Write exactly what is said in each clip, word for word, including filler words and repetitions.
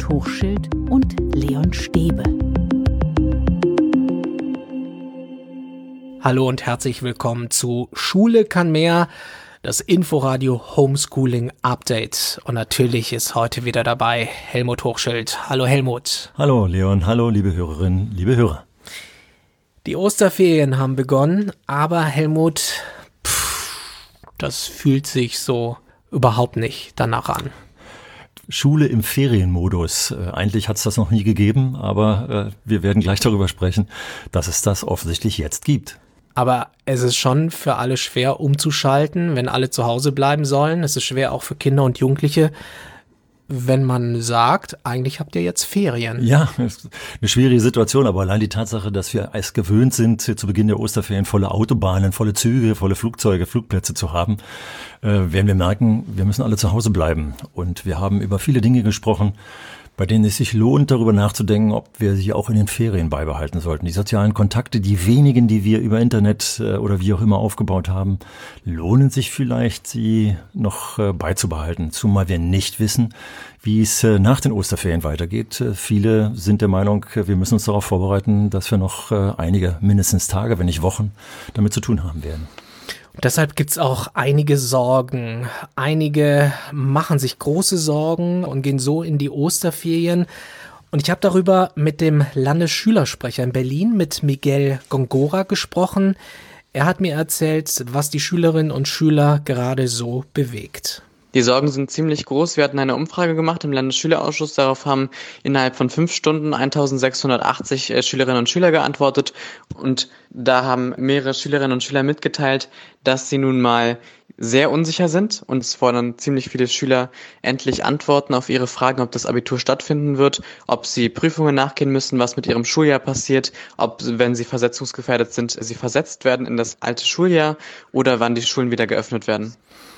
Helmut Hochschild und Leon Stäbe. Hallo und herzlich willkommen zu Schule kann mehr, das Inforadio Homeschooling Update. Und natürlich ist heute wieder dabei Helmut Hochschild. Hallo Helmut. Hallo Leon, hallo liebe Hörerinnen, liebe Hörer. Die Osterferien haben begonnen, aber Helmut, pff, das fühlt sich so überhaupt nicht danach an. Schule im Ferienmodus. Äh, eigentlich hat es das noch nie gegeben, aber äh, wir werden gleich darüber sprechen, dass es das offensichtlich jetzt gibt. Aber es ist schon für alle schwer umzuschalten, wenn alle zu Hause bleiben sollen. Es ist schwer auch für Kinder und Jugendliche, wenn man sagt, eigentlich habt ihr jetzt Ferien. Ja, ist eine schwierige Situation, aber allein die Tatsache, dass wir es gewöhnt sind, zu Beginn der Osterferien volle Autobahnen, volle Züge, volle Flugzeuge, Flugplätze zu haben, äh, werden wir merken, wir müssen alle zu Hause bleiben. Und wir haben über viele Dinge gesprochen, bei denen es sich lohnt, darüber nachzudenken, ob wir sie auch in den Ferien beibehalten sollten. Die sozialen Kontakte, die wenigen, die wir über Internet äh, oder wie auch immer aufgebaut haben, lohnen sich vielleicht, sie noch äh, beizubehalten. Zumal wir nicht wissen, wie es äh, nach den Osterferien weitergeht. Äh, viele sind der Meinung, äh, wir müssen uns darauf vorbereiten, dass wir noch äh, einige, mindestens Tage, wenn nicht Wochen, damit zu tun haben werden. Deshalb gibt's auch einige Sorgen. Einige machen sich große Sorgen und gehen so in die Osterferien. Und ich habe darüber mit dem Landesschülersprecher in Berlin, mit Miguel Gongora, gesprochen. Er hat mir erzählt, was die Schülerinnen und Schüler gerade so bewegt. Die Sorgen sind ziemlich groß. Wir hatten eine Umfrage gemacht im Landesschülerausschuss. Darauf haben innerhalb von fünf Stunden eintausendsechshundertachtzig Schülerinnen und Schüler geantwortet. Und da haben mehrere Schülerinnen und Schüler mitgeteilt, dass sie nun mal sehr unsicher sind. Und es fordern ziemlich viele Schüler endlich Antworten auf ihre Fragen, ob das Abitur stattfinden wird, ob sie Prüfungen nachgehen müssen, was mit ihrem Schuljahr passiert, ob, wenn sie versetzungsgefährdet sind, sie versetzt werden in das alte Schuljahr oder wann die Schulen wieder geöffnet werden.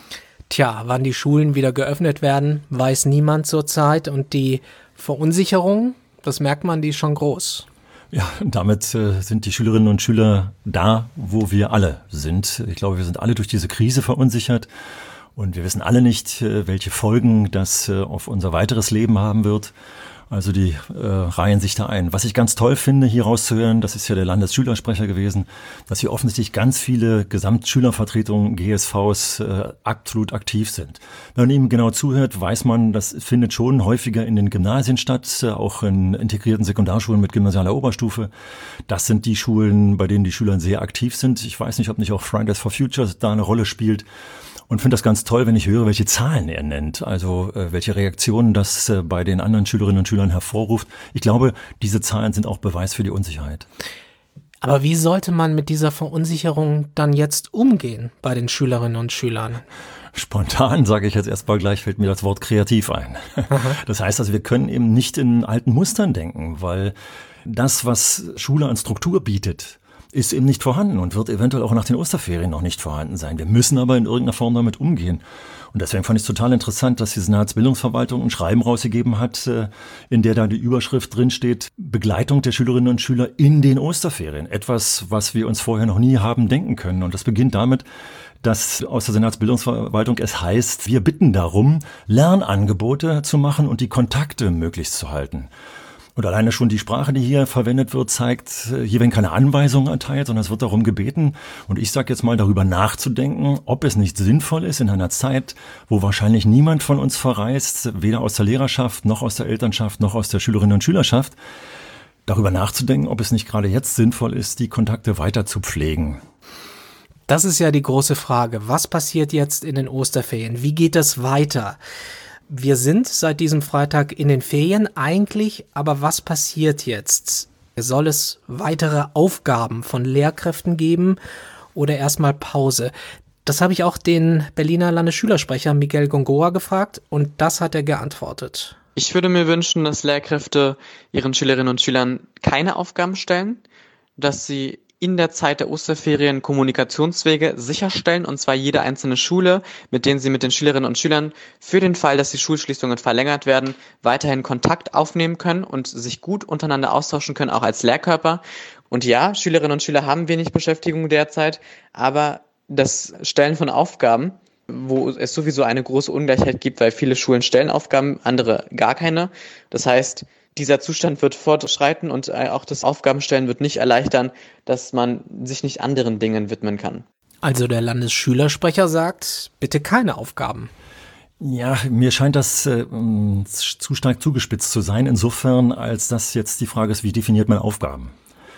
Tja, wann die Schulen wieder geöffnet werden, weiß niemand zurzeit. Und die Verunsicherung, das merkt man, die ist schon groß. Ja, damit äh, sind die Schülerinnen und Schüler da, wo wir alle sind. Ich glaube, wir sind alle durch diese Krise verunsichert. Und wir wissen alle nicht, äh, welche Folgen das äh, auf unser weiteres Leben haben wird. Also die äh, reihen sich da ein. Was ich ganz toll finde, hier rauszuhören, das ist ja der Landesschülersprecher gewesen, dass hier offensichtlich ganz viele Gesamtschülervertretungen, G S Vs, äh, absolut aktiv sind. Wenn man ihm genau zuhört, weiß man, das findet schon häufiger in den Gymnasien statt, äh, auch in integrierten Sekundarschulen mit gymnasialer Oberstufe. Das sind die Schulen, bei denen die Schüler sehr aktiv sind. Ich weiß nicht, ob nicht auch Fridays for Future da eine Rolle spielt. Und finde das ganz toll, wenn ich höre, welche Zahlen er nennt, also äh, welche Reaktionen das äh, bei den anderen Schülerinnen und Schülern hervorruft. Ich glaube, diese Zahlen sind auch Beweis für die Unsicherheit. Aber wie sollte man mit dieser Verunsicherung dann jetzt umgehen bei den Schülerinnen und Schülern? Spontan, sage ich jetzt erstmal gleich, fällt mir das Wort kreativ ein. Aha. Das heißt also, wir können eben nicht in alten Mustern denken, weil das, was Schule an Struktur bietet, ist eben nicht vorhanden und wird eventuell auch nach den Osterferien noch nicht vorhanden sein. Wir müssen aber in irgendeiner Form damit umgehen. Und deswegen fand ich es total interessant, dass die Senatsbildungsverwaltung ein Schreiben rausgegeben hat, in der da die Überschrift drin steht: Begleitung der Schülerinnen und Schüler in den Osterferien. Etwas, was wir uns vorher noch nie haben denken können. Und das beginnt damit, dass aus der Senatsbildungsverwaltung es heißt, wir bitten darum, Lernangebote zu machen und die Kontakte möglichst zu halten. Und alleine schon die Sprache, die hier verwendet wird, zeigt, hier werden keine Anweisungen erteilt, sondern es wird darum gebeten. Und ich sage jetzt mal, darüber nachzudenken, ob es nicht sinnvoll ist in einer Zeit, wo wahrscheinlich niemand von uns verreist, weder aus der Lehrerschaft, noch aus der Elternschaft, noch aus der Schülerinnen und Schülerschaft, darüber nachzudenken, ob es nicht gerade jetzt sinnvoll ist, die Kontakte weiter zu pflegen. Das ist ja die große Frage. Was passiert jetzt in den Osterferien? Wie geht das weiter? Wir sind seit diesem Freitag in den Ferien eigentlich, aber was passiert jetzt? Soll es weitere Aufgaben von Lehrkräften geben oder erstmal Pause? Das habe ich auch den Berliner Landesschülersprecher Miguel Gongora gefragt und das hat er geantwortet. Ich würde mir wünschen, dass Lehrkräfte ihren Schülerinnen und Schülern keine Aufgaben stellen, dass sie in der Zeit der Osterferien Kommunikationswege sicherstellen, und zwar jede einzelne Schule, mit denen sie mit den Schülerinnen und Schülern für den Fall, dass die Schulschließungen verlängert werden, weiterhin Kontakt aufnehmen können und sich gut untereinander austauschen können, auch als Lehrkörper. Und ja, Schülerinnen und Schüler haben wenig Beschäftigung derzeit, aber das Stellen von Aufgaben wo es sowieso eine große Ungleichheit gibt, weil viele Schulen stellen Aufgaben, andere gar keine. Das heißt, dieser Zustand wird fortschreiten und auch das Aufgabenstellen wird nicht erleichtern, dass man sich nicht anderen Dingen widmen kann. Also der Landesschülersprecher sagt, bitte keine Aufgaben. Ja, mir scheint das äh, zu stark zugespitzt zu sein, insofern, als das jetzt die Frage ist, wie definiert man Aufgaben?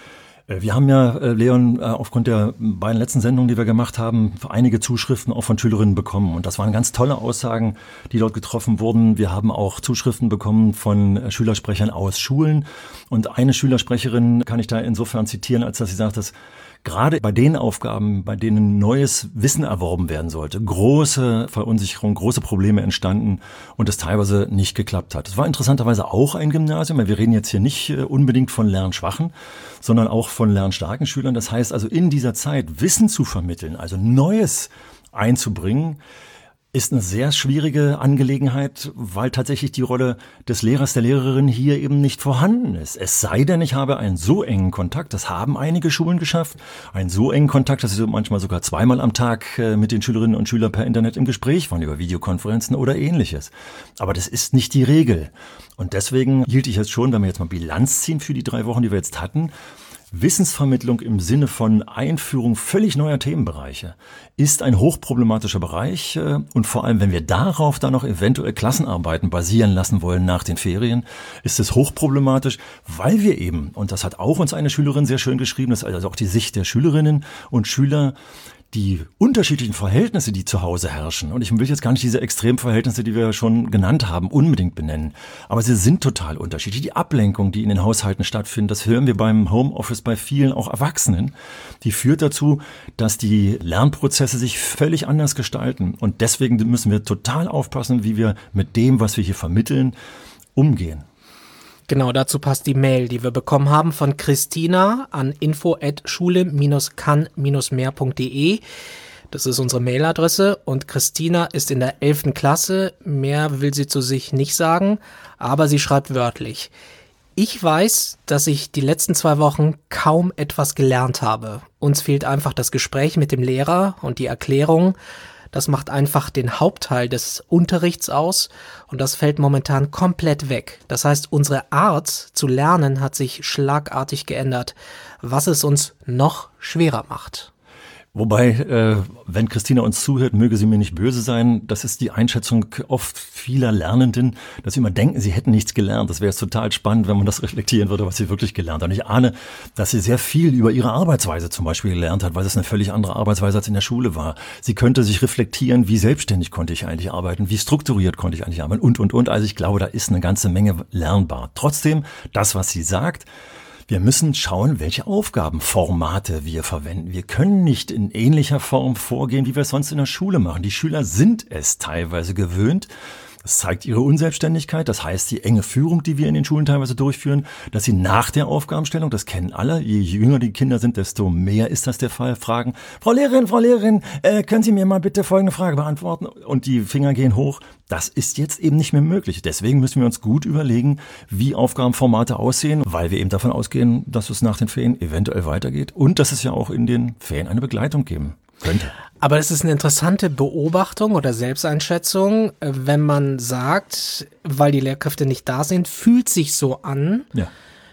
Äh, wir haben ja, äh, Leon, äh, aufgrund der beiden letzten Sendungen, die wir gemacht haben, einige Zuschriften auch von Schülerinnen bekommen. Und das waren ganz tolle Aussagen, die dort getroffen wurden. Wir haben auch Zuschriften bekommen von äh, Schülersprechern aus Schulen. Und eine Schülersprecherin kann ich da insofern zitieren, als dass sie sagt, dass gerade bei den Aufgaben, bei denen neues Wissen erworben werden sollte, große Verunsicherung, große Probleme entstanden und es teilweise nicht geklappt hat. Es war interessanterweise auch ein Gymnasium, weil wir reden jetzt hier nicht unbedingt von lernschwachen, sondern auch von lernstarken Schülern. Das heißt also, in dieser Zeit Wissen zu vermitteln, also Neues einzubringen, ist eine sehr schwierige Angelegenheit, weil tatsächlich die Rolle des Lehrers, der Lehrerin hier eben nicht vorhanden ist. Es sei denn, ich habe einen so engen Kontakt, das haben einige Schulen geschafft, einen so engen Kontakt, dass sie manchmal sogar zweimal am Tag mit den Schülerinnen und Schülern per Internet im Gespräch waren, über Videokonferenzen oder ähnliches. Aber das ist nicht die Regel. Und deswegen hielt ich es schon, wenn wir jetzt mal Bilanz ziehen für die drei Wochen, die wir jetzt hatten, Wissensvermittlung im Sinne von Einführung völlig neuer Themenbereiche ist ein hochproblematischer Bereich und vor allem, wenn wir darauf dann noch eventuell Klassenarbeiten basieren lassen wollen nach den Ferien, ist es hochproblematisch, weil wir eben, und das hat auch uns eine Schülerin sehr schön geschrieben, das ist also auch die Sicht der Schülerinnen und Schüler, die unterschiedlichen Verhältnisse, die zu Hause herrschen. Und ich will jetzt gar nicht diese Extremverhältnisse, die wir schon genannt haben, unbedingt benennen. Aber sie sind total unterschiedlich. Die Ablenkung, die in den Haushalten stattfindet, das hören wir beim Homeoffice bei vielen, auch Erwachsenen, die führt dazu, dass die Lernprozesse sich völlig anders gestalten. Und deswegen müssen wir total aufpassen, wie wir mit dem, was wir hier vermitteln, umgehen. Genau, dazu passt die Mail, die wir bekommen haben von Christina an info at schule Bindestrich kann Bindestrich mehr punkt de. Das ist unsere Mailadresse und Christina ist in der elften Klasse. Mehr will sie zu sich nicht sagen, aber sie schreibt wörtlich: Ich weiß, dass ich die letzten zwei Wochen kaum etwas gelernt habe. Uns fehlt einfach das Gespräch mit dem Lehrer und die Erklärung. Das macht einfach den Hauptteil des Unterrichts aus und das fällt momentan komplett weg. Das heißt, unsere Art zu lernen hat sich schlagartig geändert, was es uns noch schwerer macht. Wobei, äh, wenn Christina uns zuhört, möge sie mir nicht böse sein. Das ist die Einschätzung oft vieler Lernenden, dass sie immer denken, sie hätten nichts gelernt. Das wäre jetzt total spannend, wenn man das reflektieren würde, was sie wirklich gelernt haben. Und ich ahne, dass sie sehr viel über ihre Arbeitsweise zum Beispiel gelernt hat, weil es eine völlig andere Arbeitsweise als in der Schule war. Sie könnte sich reflektieren, wie selbstständig konnte ich eigentlich arbeiten, wie strukturiert konnte ich eigentlich arbeiten und, und, und. Also ich glaube, da ist eine ganze Menge lernbar. Trotzdem, das, was sie sagt, wir müssen schauen, welche Aufgabenformate wir verwenden. Wir können nicht in ähnlicher Form vorgehen, wie wir es sonst in der Schule machen. Die Schüler sind es teilweise gewöhnt. Das zeigt ihre Unselbstständigkeit, das heißt die enge Führung, die wir in den Schulen teilweise durchführen, dass sie nach der Aufgabenstellung, das kennen alle, je jünger die Kinder sind, desto mehr ist das der Fall, fragen, Frau Lehrerin, Frau Lehrerin, äh, können Sie mir mal bitte folgende Frage beantworten? Und die Finger gehen hoch. Das ist jetzt eben nicht mehr möglich. Deswegen müssen wir uns gut überlegen, wie Aufgabenformate aussehen, weil wir eben davon ausgehen, dass es nach den Ferien eventuell weitergeht und dass es ja auch in den Ferien eine Begleitung geben könnte. Aber es ist eine interessante Beobachtung oder Selbsteinschätzung, wenn man sagt, weil die Lehrkräfte nicht da sind, fühlt sich so an, ja.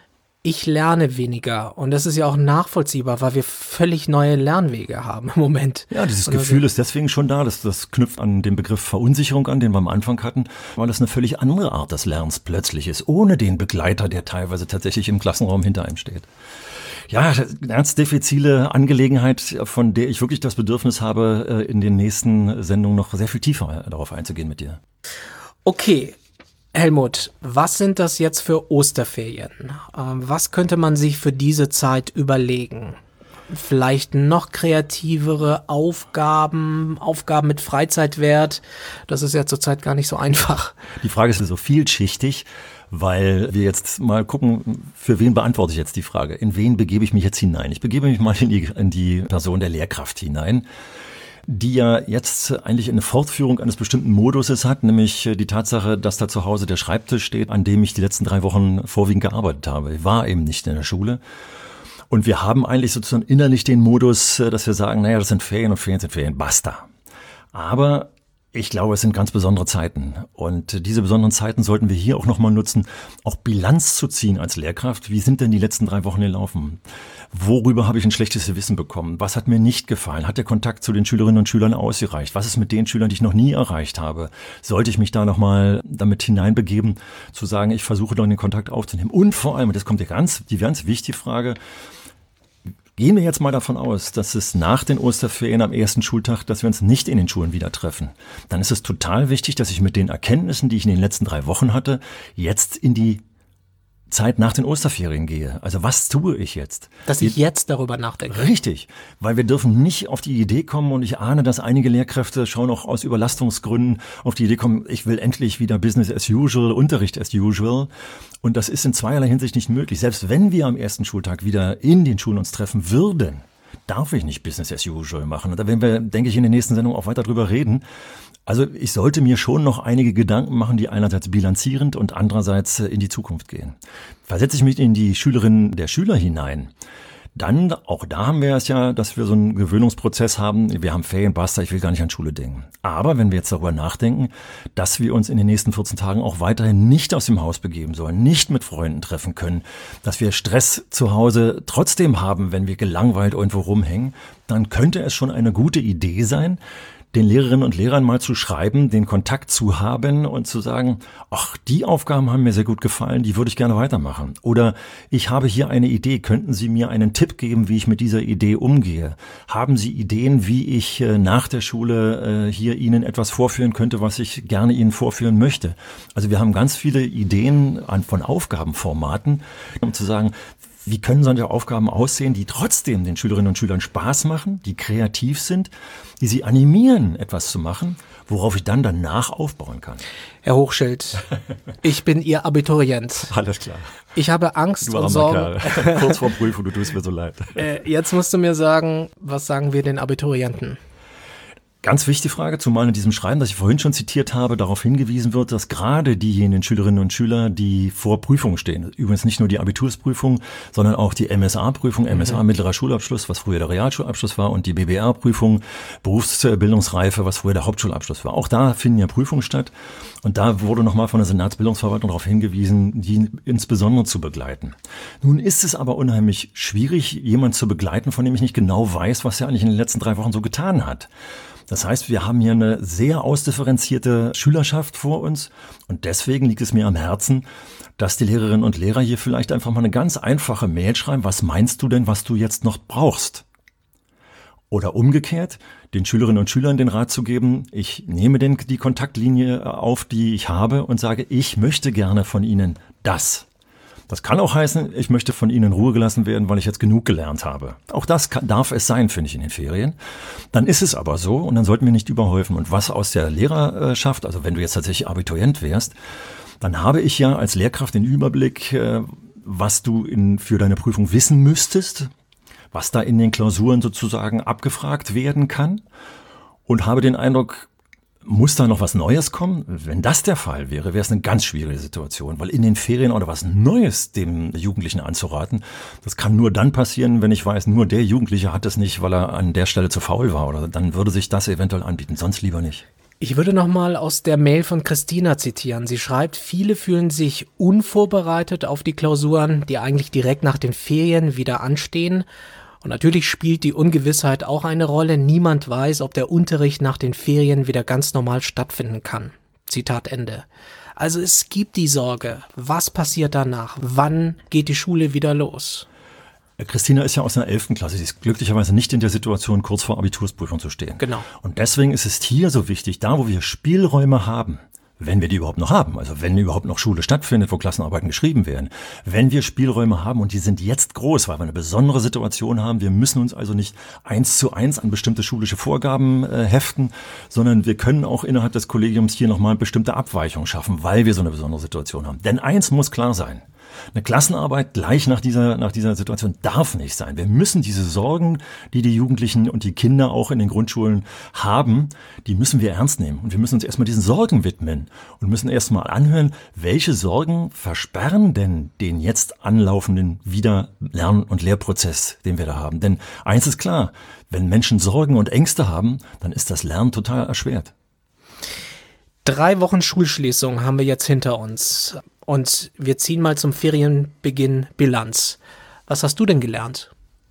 Ich lerne weniger. Und das ist ja auch nachvollziehbar, weil wir völlig neue Lernwege haben im Moment. Ja, dieses Gefühl ist deswegen schon da. Das, das knüpft an den Begriff Verunsicherung an, den wir am Anfang hatten, weil das eine völlig andere Art des Lernens plötzlich ist, ohne den Begleiter, der teilweise tatsächlich im Klassenraum hinter einem steht. Ja, eine ganz diffizile Angelegenheit, von der ich wirklich das Bedürfnis habe, in den nächsten Sendungen noch sehr viel tiefer darauf einzugehen mit dir. Okay, Helmut, was sind das jetzt für Osterferien? Was könnte man sich für diese Zeit überlegen? Vielleicht noch kreativere Aufgaben, Aufgaben mit Freizeitwert. Das ist ja zurzeit gar nicht so einfach. Die Frage ist so vielschichtig, weil wir jetzt mal gucken, für wen beantworte ich jetzt die Frage? In wen begebe ich mich jetzt hinein? Ich begebe mich mal in die, in die Person der Lehrkraft hinein, die ja jetzt eigentlich eine Fortführung eines bestimmten Moduses hat, nämlich die Tatsache, dass da zu Hause der Schreibtisch steht, an dem ich die letzten drei Wochen vorwiegend gearbeitet habe. Ich war eben nicht in der Schule. Und wir haben eigentlich sozusagen innerlich den Modus, dass wir sagen, naja, das sind Ferien und Ferien sind Ferien, basta. Aber ich glaube, es sind ganz besondere Zeiten. Und diese besonderen Zeiten sollten wir hier auch nochmal nutzen, auch Bilanz zu ziehen als Lehrkraft. Wie sind denn die letzten drei Wochen gelaufen? Worüber habe ich ein schlechtes Wissen bekommen? Was hat mir nicht gefallen? Hat der Kontakt zu den Schülerinnen und Schülern ausgereicht? Was ist mit den Schülern, die ich noch nie erreicht habe? Sollte ich mich da nochmal damit hineinbegeben, zu sagen, ich versuche doch den Kontakt aufzunehmen? Und vor allem, und das kommt ja ganz, die ganz wichtige Frage, gehen wir jetzt mal davon aus, dass es nach den Osterferien am ersten Schultag, dass wir uns nicht in den Schulen wieder treffen. Dann ist es total wichtig, dass ich mit den Erkenntnissen, die ich in den letzten drei Wochen hatte, jetzt in die Zeit nach den Osterferien gehe. Also was tue ich jetzt? Dass ich jetzt darüber nachdenke. Richtig, weil wir dürfen nicht auf die Idee kommen, und ich ahne, dass einige Lehrkräfte schon auch aus Überlastungsgründen auf die Idee kommen, ich will endlich wieder Business as usual, Unterricht as usual. Und das ist in zweierlei Hinsicht nicht möglich. Selbst wenn wir am ersten Schultag wieder in den Schulen uns treffen würden, darf ich nicht Business as usual machen. Und da werden wir, denke ich, in den nächsten Sendungen auch weiter drüber reden. Also ich sollte mir schon noch einige Gedanken machen, die einerseits bilanzierend und andererseits in die Zukunft gehen. Versetze ich mich in die Schülerinnen der Schüler hinein, dann, auch da haben wir es ja, dass wir so einen Gewöhnungsprozess haben. Wir haben Ferien, basta, ich will gar nicht an Schule denken. Aber wenn wir jetzt darüber nachdenken, dass wir uns in den nächsten vierzehn Tagen auch weiterhin nicht aus dem Haus begeben sollen, nicht mit Freunden treffen können, dass wir Stress zu Hause trotzdem haben, wenn wir gelangweilt irgendwo rumhängen, dann könnte es schon eine gute Idee sein, den Lehrerinnen und Lehrern mal zu schreiben, den Kontakt zu haben und zu sagen, ach, die Aufgaben haben mir sehr gut gefallen, die würde ich gerne weitermachen. Oder ich habe hier eine Idee, könnten Sie mir einen Tipp geben, wie ich mit dieser Idee umgehe? Haben Sie Ideen, wie ich nach der Schule hier Ihnen etwas vorführen könnte, was ich gerne Ihnen vorführen möchte? Also wir haben ganz viele Ideen von Aufgabenformaten, um zu sagen, wie können solche Aufgaben aussehen, die trotzdem den Schülerinnen und Schülern Spaß machen, die kreativ sind, die sie animieren, etwas zu machen, worauf ich dann danach aufbauen kann. Herr Hochschild, ich bin Ihr Abiturient. Alles klar. Ich habe Angst du und Sorgen. Kurz vor Prüfung, du tust mir so leid. Äh, jetzt musst du mir sagen, was sagen wir den Abiturienten? Ganz wichtige Frage, zumal in diesem Schreiben, das ich vorhin schon zitiert habe, darauf hingewiesen wird, dass gerade diejenigen Schülerinnen und Schüler, die vor Prüfungen stehen, übrigens nicht nur die Abitursprüfung, sondern auch die M S A-Prüfung, M S A mhm. mittlerer Schulabschluss, was früher der Realschulabschluss war, und die B B R-Prüfung, Berufsbildungsreife, was früher der Hauptschulabschluss war. Auch da finden ja Prüfungen statt, und da wurde nochmal von der Senatsbildungsverwaltung darauf hingewiesen, die insbesondere zu begleiten. Nun ist es aber unheimlich schwierig, jemanden zu begleiten, von dem ich nicht genau weiß, was er eigentlich in den letzten drei Wochen so getan hat. Das heißt, wir haben hier eine sehr ausdifferenzierte Schülerschaft vor uns, und deswegen liegt es mir am Herzen, dass die Lehrerinnen und Lehrer hier vielleicht einfach mal eine ganz einfache Mail schreiben, was meinst du denn, was du jetzt noch brauchst? Oder umgekehrt, den Schülerinnen und Schülern den Rat zu geben, ich nehme den, die Kontaktlinie auf, die ich habe, und sage, ich möchte gerne von Ihnen das. Das kann auch heißen, ich möchte von Ihnen in Ruhe gelassen werden, weil ich jetzt genug gelernt habe. Auch das kann, darf es sein, finde ich, in den Ferien. Dann ist es aber so, und dann sollten wir nicht überhäufen. Und was aus der Lehrerschaft, also wenn du jetzt tatsächlich Abiturient wärst, dann habe ich ja als Lehrkraft den Überblick, was du in, für deine Prüfung wissen müsstest, was da in den Klausuren sozusagen abgefragt werden kann, und habe den Eindruck, muss da noch was Neues kommen? Wenn das der Fall wäre, wäre es eine ganz schwierige Situation, weil in den Ferien oder was Neues dem Jugendlichen anzuraten, das kann nur dann passieren, wenn ich weiß, nur der Jugendliche hat es nicht, weil er an der Stelle zu faul war, oder dann würde sich das eventuell anbieten, sonst lieber nicht. Ich würde nochmal aus der Mail von Christina zitieren. Sie schreibt, viele fühlen sich unvorbereitet auf die Klausuren, die eigentlich direkt nach den Ferien wieder anstehen. Und natürlich spielt die Ungewissheit auch eine Rolle. Niemand weiß, ob der Unterricht nach den Ferien wieder ganz normal stattfinden kann. Zitat Ende. Also es gibt die Sorge, was passiert danach? Wann geht die Schule wieder los? Christina ist ja aus einer elften Klasse. Sie ist glücklicherweise nicht in der Situation, kurz vor Abitursprüfung zu stehen. Genau. Und deswegen ist es hier so wichtig, da wo wir Spielräume haben, wenn wir die überhaupt noch haben, also wenn überhaupt noch Schule stattfindet, wo Klassenarbeiten geschrieben werden, wenn wir Spielräume haben, und die sind jetzt groß, weil wir eine besondere Situation haben, wir müssen uns also nicht eins zu eins an bestimmte schulische Vorgaben äh, heften, sondern wir können auch innerhalb des Kollegiums hier nochmal bestimmte Abweichungen schaffen, weil wir so eine besondere Situation haben. Denn eins muss klar sein: Eine Klassenarbeit gleich nach dieser, nach dieser Situation darf nicht sein. Wir müssen diese Sorgen, die die Jugendlichen und die Kinder auch in den Grundschulen haben, die müssen wir ernst nehmen. Und wir müssen uns erstmal diesen Sorgen widmen und müssen erstmal anhören, welche Sorgen versperren denn den jetzt anlaufenden Wieder-Lern- und Lehrprozess, den wir da haben. Denn eins ist klar, wenn Menschen Sorgen und Ängste haben, dann ist das Lernen total erschwert. Drei Wochen Schulschließung haben wir jetzt hinter uns und wir ziehen mal zum Ferienbeginn Bilanz. Was hast du denn gelernt?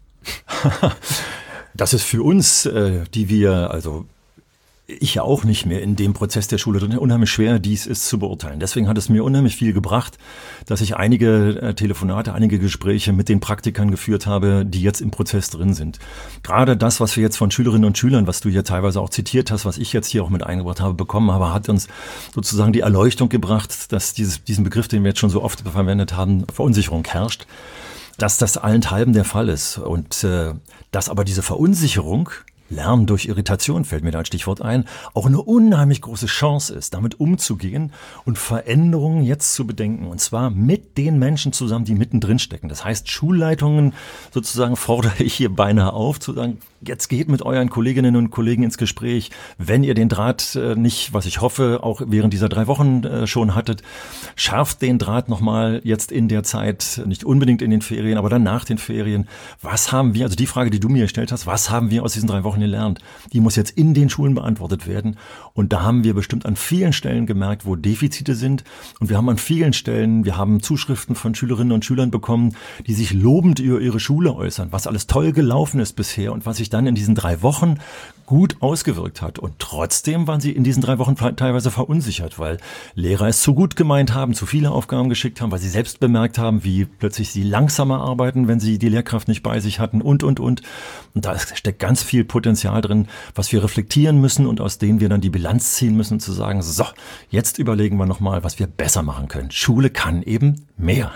Das ist für uns, äh, die wir, also ich ja auch nicht mehr in dem Prozess der Schule drin, unheimlich schwer, dies ist zu beurteilen. Deswegen hat es mir unheimlich viel gebracht, dass ich einige äh, Telefonate, einige Gespräche mit den Praktikern geführt habe, die jetzt im Prozess drin sind. Gerade das, was wir jetzt von Schülerinnen und Schülern, was du hier teilweise auch zitiert hast, was ich jetzt hier auch mit eingebracht habe, bekommen habe, hat uns sozusagen die Erleuchtung gebracht, dass dieses, diesen Begriff, den wir jetzt schon so oft verwendet haben, Verunsicherung herrscht, dass das allenthalben der Fall ist und äh, dass aber diese Verunsicherung, Lernen durch Irritation fällt mir da als Stichwort ein, auch eine unheimlich große Chance ist, damit umzugehen und Veränderungen jetzt zu bedenken. Und zwar mit den Menschen zusammen, die mittendrin stecken. Das heißt, Schulleitungen sozusagen fordere ich hier beinahe auf, zu sagen, jetzt geht mit euren Kolleginnen und Kollegen ins Gespräch. Wenn ihr den Draht äh, nicht, was ich hoffe, auch während dieser drei Wochen äh, schon hattet, schärft den Draht nochmal jetzt in der Zeit, nicht unbedingt in den Ferien, aber dann nach den Ferien. Was haben wir, also die Frage, die du mir gestellt hast, was haben wir aus diesen drei Wochen gelernt? Die muss jetzt in den Schulen beantwortet werden. Und da haben wir bestimmt an vielen Stellen gemerkt, wo Defizite sind. Und wir haben an vielen Stellen, wir haben Zuschriften von Schülerinnen und Schülern bekommen, die sich lobend über ihre Schule äußern, was alles toll gelaufen ist bisher und was sich dann in diesen drei Wochen gut ausgewirkt hat. Und trotzdem waren sie in diesen drei Wochen teilweise verunsichert, weil Lehrer es zu gut gemeint haben, zu viele Aufgaben geschickt haben, weil sie selbst bemerkt haben, wie plötzlich sie langsamer arbeiten, wenn sie die Lehrkraft nicht bei sich hatten und, und, und. Und da steckt ganz viel Potenzial drin, was wir reflektieren müssen und aus denen wir dann die Bilanz ziehen müssen, zu sagen, so, jetzt überlegen wir nochmal, was wir besser machen können. Schule kann eben mehr.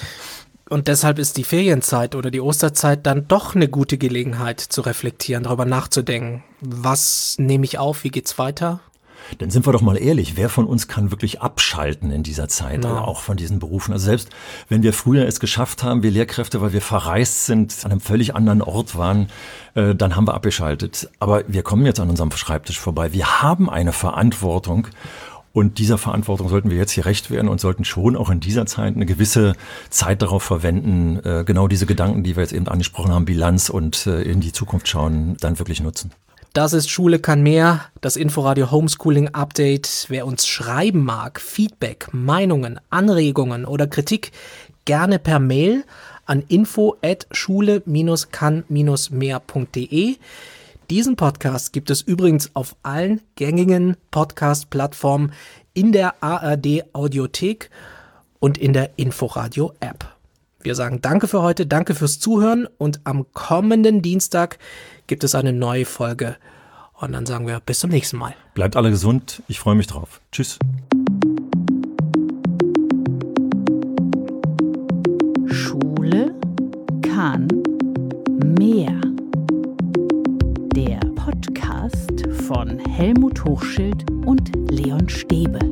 Und deshalb ist die Ferienzeit oder die Osterzeit dann doch eine gute Gelegenheit zu reflektieren, darüber nachzudenken. Was nehme ich auf, wie geht's weiter? Dann sind wir doch mal ehrlich, wer von uns kann wirklich abschalten in dieser Zeit, Ja. auch von diesen Berufen? Also selbst wenn wir früher es geschafft haben, wir Lehrkräfte, weil wir verreist sind, an einem völlig anderen Ort waren, äh, dann haben wir abgeschaltet. Aber wir kommen jetzt an unserem Schreibtisch vorbei. Wir haben eine Verantwortung. Und dieser Verantwortung sollten wir jetzt hier gerecht werden und sollten schon auch in dieser Zeit eine gewisse Zeit darauf verwenden, äh, genau diese Gedanken, die wir jetzt eben angesprochen haben, Bilanz und äh, in die Zukunft schauen, dann wirklich nutzen. Das ist Schule kann mehr, das Inforadio Homeschooling Update. Wer uns schreiben mag, Feedback, Meinungen, Anregungen oder Kritik, gerne per Mail an info at schule kann mehr punkt de. Diesen Podcast gibt es übrigens auf allen gängigen Podcast-Plattformen, in der A R D-Audiothek und in der Inforadio-App. Wir sagen danke für heute, danke fürs Zuhören und am kommenden Dienstag gibt es eine neue Folge. Und dann sagen wir bis zum nächsten Mal. Bleibt alle gesund, ich freue mich drauf. Tschüss. Schule kann mehr. Der Podcast von Helmut Hochschild und Leon Stäbe.